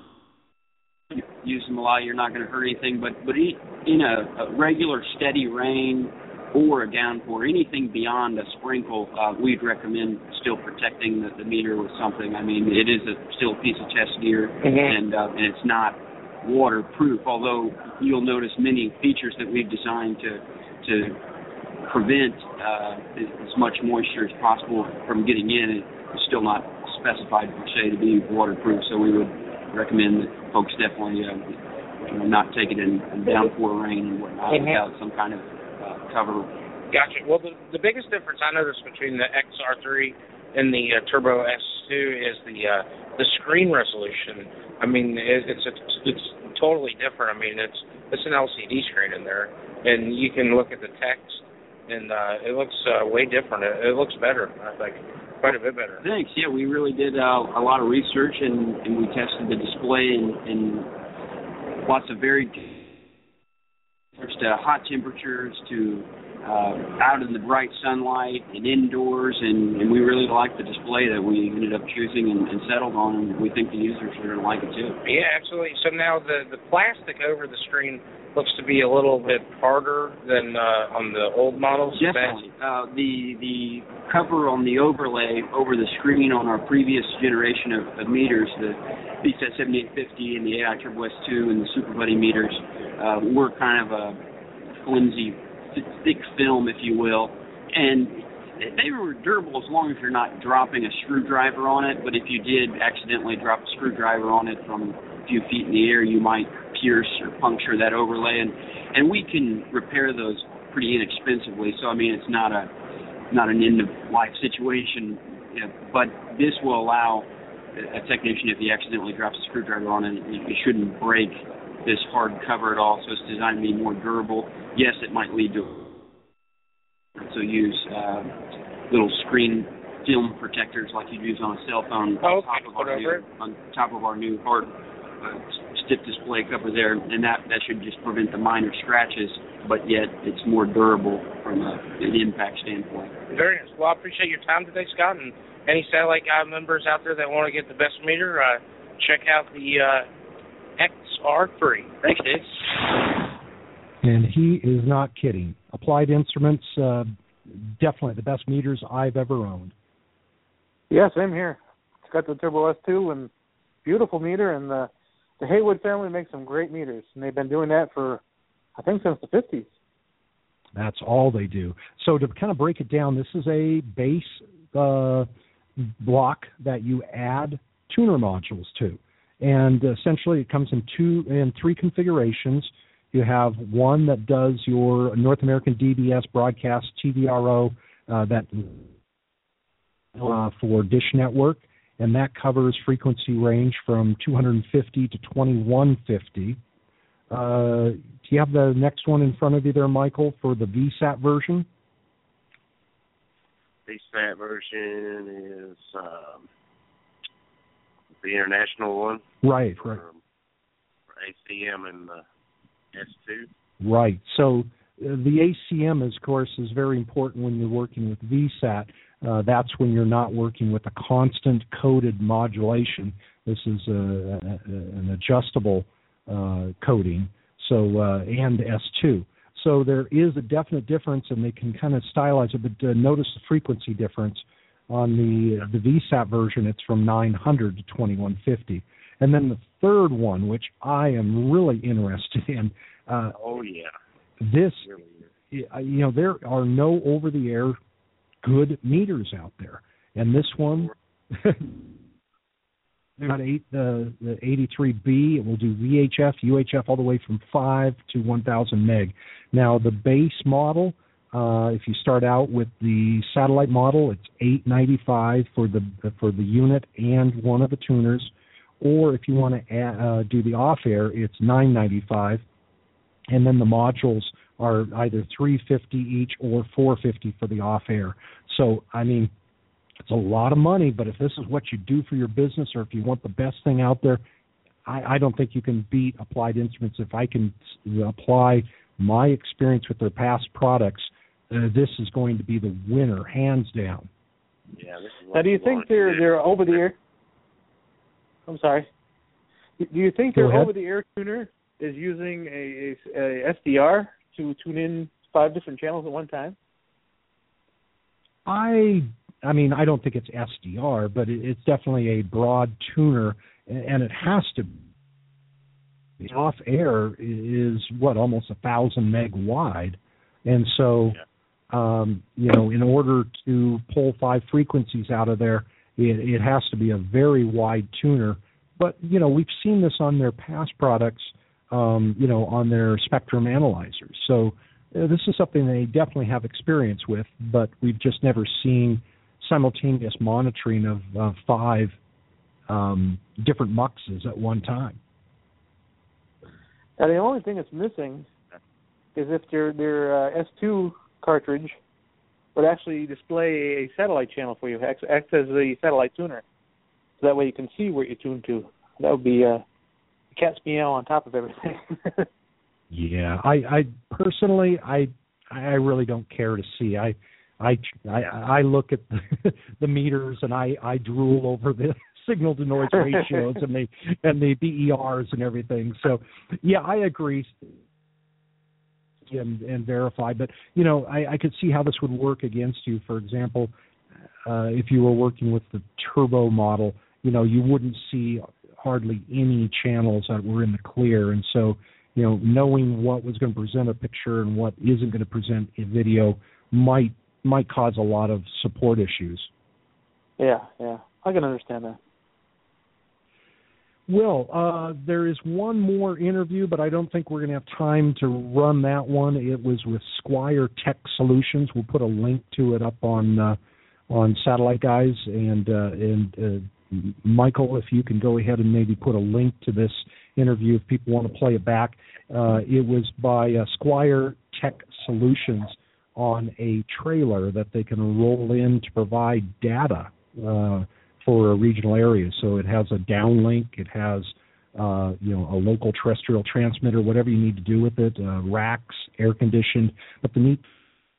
you use them a lot, you're not going to hurt anything, but, but in a, a regular steady rain or a downpour, anything beyond a sprinkle, uh, we'd recommend still protecting the, the meter with something. I mean, it is a, still a piece of test gear, mm-hmm. and uh, and it's not waterproof, although you'll notice many features that we've designed to to prevent uh, as much moisture as possible from getting in. It's still not specified per se to be waterproof, so we would recommend that folks definitely uh, you know, not take it in, in downpour rain and whatnot mm-hmm. without some kind of uh, cover Gotcha. Well, the, the biggest difference I noticed between the X R three and the uh, Turbo S two is the uh, the screen resolution. I mean, it, it's a, it's totally different. I mean, it's it's an L C D screen in there, and you can look at the text, and uh, it looks uh, way different. It, it looks better, I think, quite a bit better. Thanks. Yeah, we really did uh, a lot of research, and, and we tested the display in, in lots of varied to hot temperatures to uh, out in the bright sunlight and indoors, and, and we really liked the display that we ended up choosing and, and settled on, and we think the users are going to like it too. Yeah, absolutely. So now the, the plastic over the screen looks to be a little bit harder than uh, on the old models. Definitely. Uh, the the cover on the overlay over the screen on our previous generation of, of meters, the V SAT seventy-eight fifty and the A I Turbo S two and the Super Buddy meters, uh, were kind of a flimsy, thick film, if you will, and they were durable as long as you're not dropping a screwdriver on it, but if you did accidentally drop a screwdriver on it from a few feet in the air, you might pierce or puncture that overlay, and, and we can repair those pretty inexpensively, so I mean it's not a not an end-of-life situation, you know, but this will allow a technician, if he accidentally drops a screwdriver on it, it shouldn't break this hard cover at all, so it's designed to be more durable. Yes, it might lead to so use uh, little screen film protectors like you'd use on a cell phone oh, on, top of our new, on top of our new hard uh, stiff display cover there, and that, that should just prevent the minor scratches, but yet it's more durable from a, an impact standpoint. Very nice. Well, I appreciate your time today, Scott, and any Satellite Guy members out there that want to get the best meter, uh, check out the uh, X R three. Thanks, Dave. And he is not kidding. Applied Instruments, uh, definitely the best meters I've ever owned. Yeah, same here. It's got the Turbo S two and beautiful meter, and the, the Haywood family makes some great meters, and they've been doing that for, I think, since the fifties. That's all they do. So to kind of break it down, this is a base uh, block that you add tuner modules to. And essentially it comes in two in three configurations. You have one that does your North American D B S broadcast T V R O uh, that uh, for Dish Network, and that covers frequency range from two hundred fifty to twenty-one fifty. Uh, do you have the next one in front of you there, Michael, for the V SAT version? V SAT version is um, the international one. Right, for, right. For A C M and the S two. Right. So uh, the A C M, is, of course, is very important when you're working with V SAT. Uh, that's when you're not working with a constant coded modulation. This is a, a, an adjustable uh, coding. So uh, and S two. So there is a definite difference, and they can kind of stylize it. But uh, notice the frequency difference on the uh, the V SAT version. It's from nine hundred to twenty-one fifty. And then the third one, which I am really interested in. Uh, oh yeah. This, you know, there are no over-the-air good meters out there, and this one, got eight the the eighty-three B. It will do V H F, U H F, all the way from five to one thousand meg. Now the base model, uh, if you start out with the satellite model, it's eight ninety-five for the for the unit and one of the tuners. Or if you want to add, uh, do the off-air, it's nine ninety-five, and then the modules are either three fifty each or four fifty for the off-air. So, I mean, it's a lot of money, but if this is what you do for your business, or if you want the best thing out there, I, I don't think you can beat Applied Instruments. If I can apply my experience with their past products, uh, this is going to be the winner, hands down. Yeah. This is now, do you think they're they're over the air? I'm sorry. Do you think their over-the-air tuner is using a, a, a S D R to tune in five different channels at one time? I, I mean, I don't think it's S D R, but it, it's definitely a broad tuner, and it has to. The off-air is what, almost a thousand meg wide, and so, yeah. um, you know, in order to pull five frequencies out of there, It, it has to be a very wide tuner. But, you know, we've seen this on their past products, um, you know, on their spectrum analyzers. So uh, this is something they definitely have experience with, but we've just never seen simultaneous monitoring of uh, five um, different muxes at one time. Now, the only thing that's missing is if their their uh, S two cartridge would actually display a satellite channel for you, act, act as a satellite tuner, so that way you can see where you tune to. That would be uh, cat's meow on top of everything. Yeah, I, I personally, I, I really don't care to see. I, I, I, I look at the, the meters and I, I drool over the signal to noise ratios and the and the B E Rs and everything. So, yeah, I agree and, and verify. But you know, I, I could see how this would work against you. For example, uh, if you were working with the turbo model, you know, you wouldn't see hardly any channels that were in the clear, and so. You know, knowing what was going to present a picture and what isn't going to present a video might might cause a lot of support issues. Yeah, yeah, I can understand that. Well, uh, there is one more interview, but I don't think we're going to have time to run that one. It was with Squire Tech Solutions. We'll put a link to it up on uh, on Satellite Guys, and uh, and uh, Michael, if you can go ahead and maybe put a link to this interview if people want to play it back. Uh, it was by uh, Squire Tech Solutions on a trailer that they can roll in to provide data uh, for a regional area. So it has a downlink, it has uh, you know a local terrestrial transmitter, whatever you need to do with it, uh, racks, air conditioned, but the neat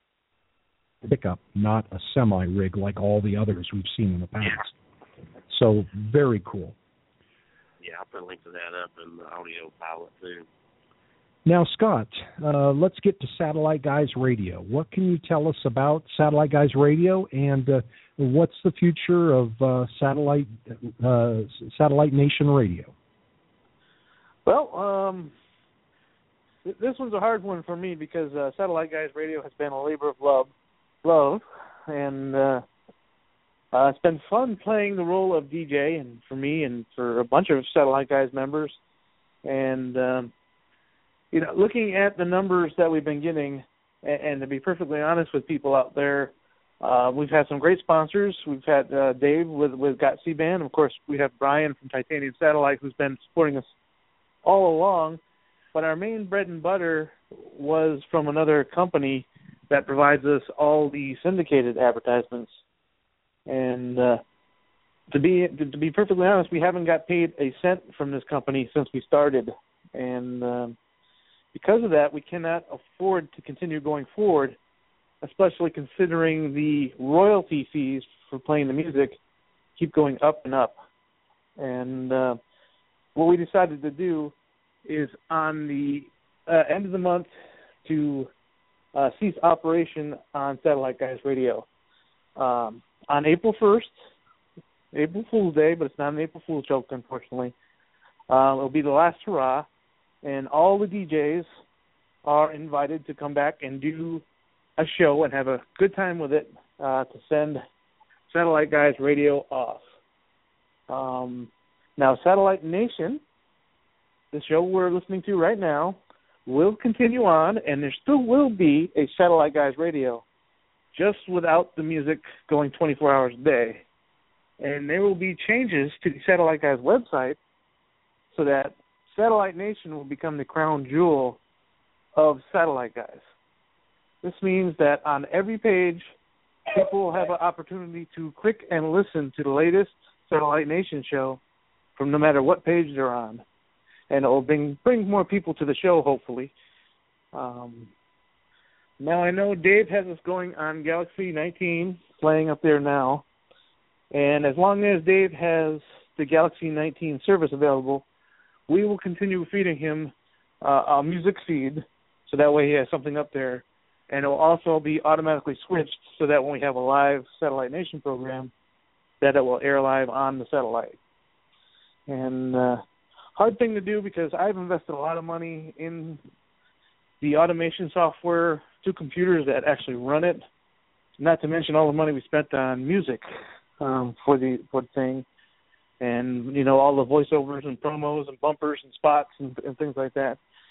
pickup, not a semi rig like all the others we've seen in the past. So very cool. Yeah, I'll put a link to that up in the audio pilot too. Now, Scott, uh, let's get to Satellite Guys Radio. What can you tell us about Satellite Guys Radio, and uh, what's the future of uh, Satellite uh, Satellite Nation Radio? Well, um, th- this one's a hard one for me because uh, Satellite Guys Radio has been a labor of love, love, and uh, uh, it's been fun playing the role of D J, and for me and for a bunch of Satellite Guys members, and um, you know, looking at the numbers that we've been getting, and, and to be perfectly honest with people out there, uh, we've had some great sponsors. We've had uh, Dave with with Got C-Band. Of course, we have Brian from Titanium Satellite, who's been supporting us all along. But our main bread and butter was from another company that provides us all the syndicated advertisements. And uh, to be to, to be perfectly honest, we haven't got paid a cent from this company since we started, and uh, because of that, we cannot afford to continue going forward, especially considering the royalty fees for playing the music keep going up and up. And uh, what we decided to do is on the uh, end of the month to uh, cease operation on Satellite Guys Radio. Um, on April first, April Fool's Day, but it's not an April Fool's joke, unfortunately, uh, it'll be the last hurrah. And all the D Js are invited to come back and do a show and have a good time with it uh, to send Satellite Guys Radio off. Um, now, Satellite Nation, the show we're listening to right now, will continue on, and there still will be a Satellite Guys Radio, just without the music going twenty-four hours a day. And there will be changes to the Satellite Guys website so that Satellite Nation will become the crown jewel of Satellite Guys. This means that on every page, people will have an opportunity to click and listen to the latest Satellite Nation show from no matter what page they're on. And it will bring, bring more people to the show, hopefully. Um, now, I know Dave has us going on Galaxy nineteen, playing up there now. And as long as Dave has the Galaxy nineteen service available, we will continue feeding him uh, a music feed, so that way he has something up there. And it will also be automatically switched so that when we have a live Satellite Nation program, that it will air live on the satellite. And uh, hard thing to do because I've invested a lot of money in the automation software, two computers that actually run it, not to mention all the money we spent on music um, for the for the thing. And, you know, all the voiceovers and promos and bumpers and spots and, and things like that.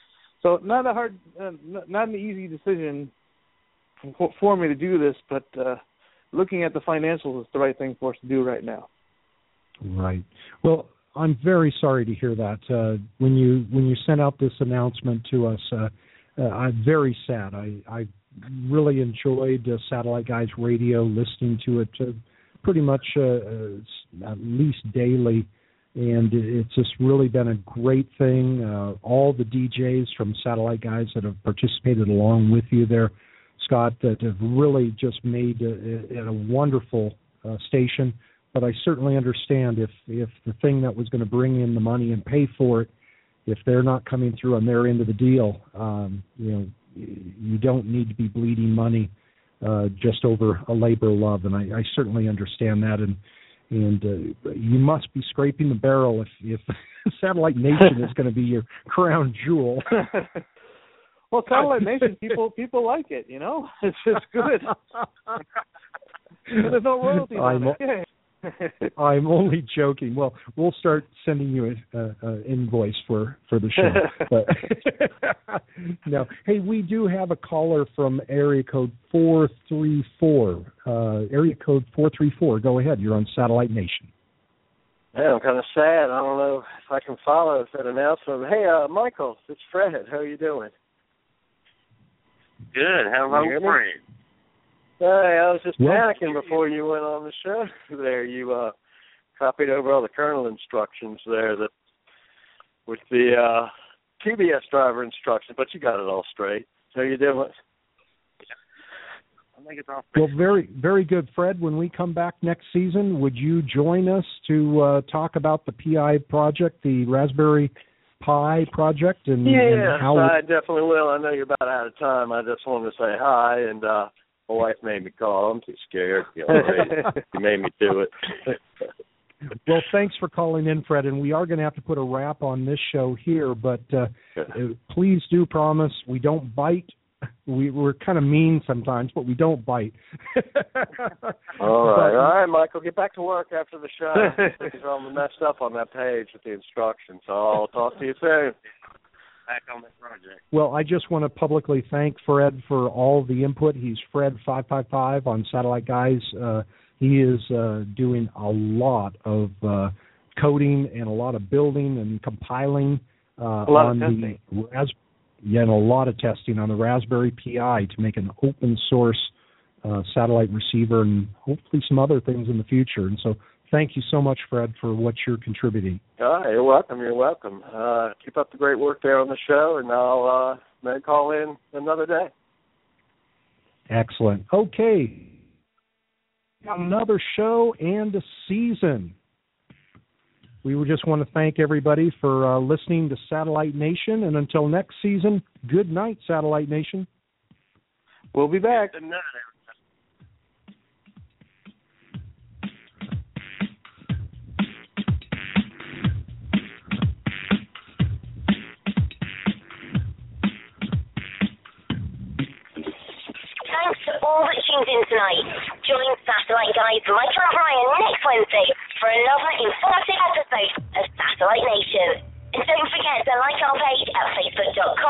So not a hard, uh, not an easy decision for, for me to do this, but uh, looking at the financials is the right thing for us to do right now. Right. Well, I'm very sorry to hear that. Uh, when you when you sent out this announcement to us, uh, uh, I'm very sad. I, I really enjoyed uh, Satellite Guys Radio, listening to it uh, pretty much uh, uh, at least daily, and it's just really been a great thing. Uh, all the D Js from Satellite Guys that have participated along with you there, Scott, that have really just made it a, a wonderful uh, station. But I certainly understand if, if the thing that was going to bring in the money and pay for it, if they're not coming through on their end of the deal, um, you know, you don't need to be bleeding money uh, just over a labor of love. And I, I certainly understand that. And and uh, you must be scraping the barrel if, if Satellite Nation is going to be your crown jewel. Well, Satellite Nation, people people like it, you know? It's just good. There's no royalties on it. Yeah. I'm only joking. Well, we'll start sending you an uh, uh, invoice for, for the show. But no, hey, we do have a caller from area code four three four. Uh, area code four three four. Go ahead. You're on Satellite Nation. Yeah, I'm kind of sad. I don't know if I can follow that announcement. Hey, uh, Michael, it's Fred. How are you doing? Good. Hello, Fred. Hey, I was just well, panicking before you went on the show there. You uh, copied over all the kernel instructions there that with the uh, T B S driver instructions, but you got it all straight. How you doing? I think it's all well, very, very good, Fred. When we come back next season, would you join us to uh, talk about the P I project, the Raspberry Pi project, and, yeah, and how I definitely will. I know you're about out of time. I just wanted to say hi, and uh, my wife made me call. I'm too scared. You know, she made me do it. Well, thanks for calling in, Fred, and we are going to have to put a wrap on this show here, but uh, please do promise we don't bite. We, we're kind of mean sometimes, but we don't bite. All right. All right, Michael, get back to work after the show. Because I'm messed up on that page with the instructions, so I'll talk to you soon. Back on the project. Well, I just want to publicly thank Fred for all the input. He's Fred five five five on Satellite Guys. Uh, he is uh, doing a lot of uh, coding and a lot of building and compiling uh, a lot on of testing. the Ras- yeah, and a lot of testing on the Raspberry Pi to make an open source uh, satellite receiver and hopefully some other things in the future. And so thank you so much, Fred, for what you're contributing. Oh, you're welcome. You're welcome. Uh, keep up the great work there on the show, and I'll uh, maybe call in another day. Excellent. Okay. Another show and a season. We would just want to thank everybody for uh, listening to Satellite Nation, and until next season, good night, Satellite Nation. We'll be back. Good night, Thanks to all that tuned in tonight. Join Satellite Guys Michael and Brian next Wednesday for another informative episode of Satellite Nation. And don't forget to like our page at facebook dot com